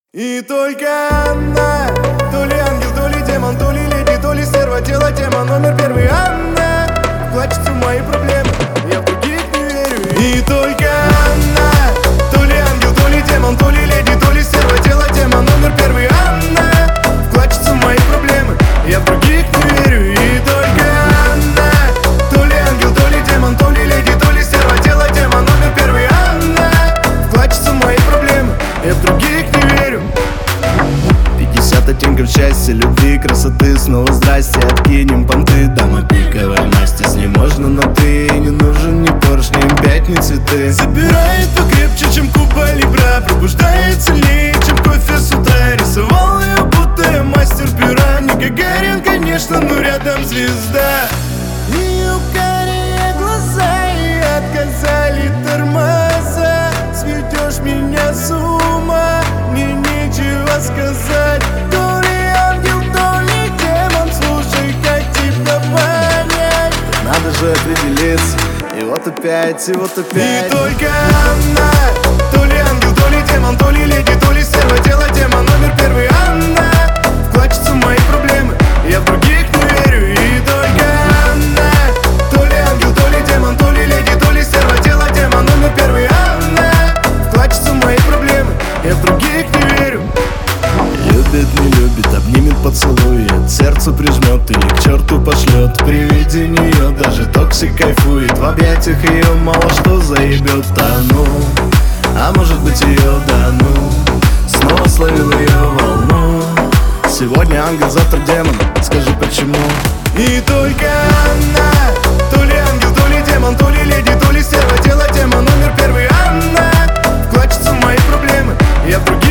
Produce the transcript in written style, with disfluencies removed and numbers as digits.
И только она, то ли ангел, то ли демон, то ли леди, то ли стерва, тело, тема, номер первый. Она плачется в мои проблемы, я в других не верю. И только она, то ли ангел, то ли демон, то ли леди, то ли стерва, тело, тема, номер первый. Она плачется в мои проблемы, я в других не верю. И только она, то ли ангел, то ли демон, то ли леди, то ли стерва, тело, тема, номер первый. Она плачется в мои проблемы, я в других не верю. 50 оттенков счастья, любви, красоты, снова здрасте. Откинем понты, дама пиковой масти. С ней можно на ты, не нужен ни порш, ни опять, ни цветы. Забирает покрепче, чем Куба Либра, пробуждает сильнее, чем кофе с утра. Рисовал ее, будто я мастер пера. Не Гагарин, конечно, но рядом звезда. Ее карие глаза и отказали тормоза. Сведешь меня с ума, мне нечего сказать. То ли ангел, то ли демон, слушай, как тебя понять. Надо же определиться, и вот опять, и вот опять. И только она, то ли ангел, то ли демон, то ли леди, то ли стерва, тело, тема, номер первый. Она плачется в мои проблемы, я в других не верю. И только она, то ли ангел, то ли демон, то ли леди, то ли стерва, тело, тема, номер первый. Она плачется в мои проблемы, я в других не верю. Любит, не любит, обнимет, поцелует, сердце прижмет или к черту пошлет. При виде нее даже токсик кайфует, в объятиях ее мало что заебет. А может быть ее да ну, снова словил ее волну. Сегодня ангел, завтра демон, скажи почему. И только она, то ли ангел, то ли демон, то ли леди, то ли стерва, тело, тема, номер первый. Она плачется в мои проблемы, я в других